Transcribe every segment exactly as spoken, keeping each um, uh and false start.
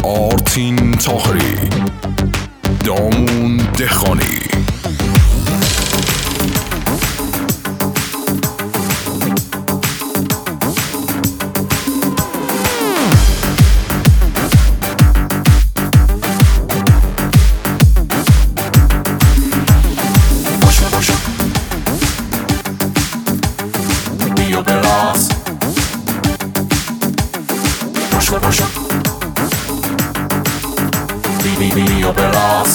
آرتین طاهری، دامون دهخانی. بیا براز پاشو پاشو بی بی بیا براز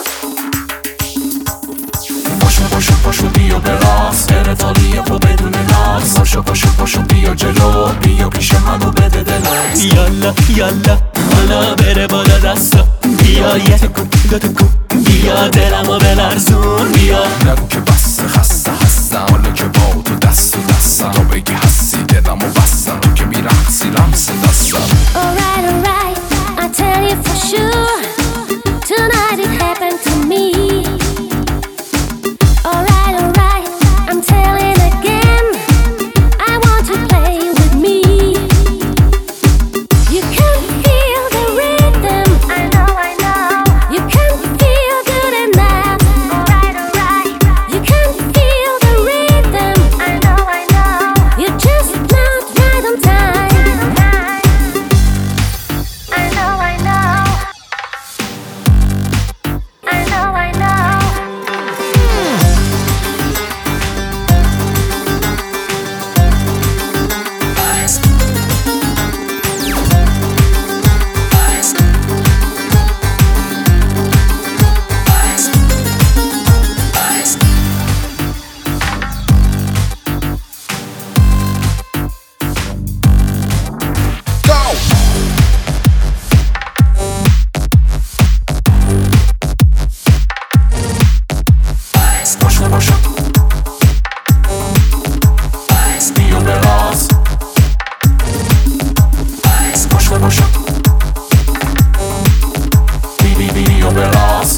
پاشو پاشو پاشو بیا براز ارتالیه رو بدون ناز پاشو پاشو پاشو بیا جلو بیا پیش منو بده دلت یالا یالا حالا بره بالا دستا بیا یه تکو دو تکو بیا دلمو بلرزون بیا نگو که بس خسته هستم حالا که با تو دست و دستم تا بگی هستی دلمو بستم تو که میرقصی لمس دستم. Alright, alright, I tell you for sure tonight it happened to me. Alright, alright, I'm telling again I want to play with me. You can feel the rhythm, I know, I know. You can feel good enough. Alright, alright, you can feel the rhythm, I know, I know. You're just not right on time. I know, I know. I know, I know. پاشو پاشو بیا براز پاشو پاشو بی بی بیا براز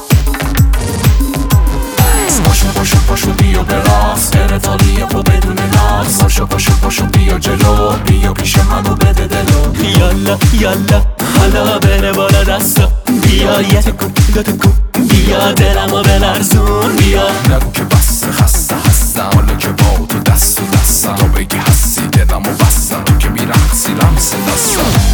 پاشو پاشو پاشو بیا براز ارتالیه رو بدون ناز پاشو پاشو پاشو بیا جلو بیا پیش منو بده دلو یالا یالا حالا بره بالا دستا بیا یه تکو دو تکو بیا دلمو بلرزون بیا نگو که بس خسته هستم حالا که با تو دست و دستم تا بگی هستی دلمو بستم تو که میرقصی لمس دستم.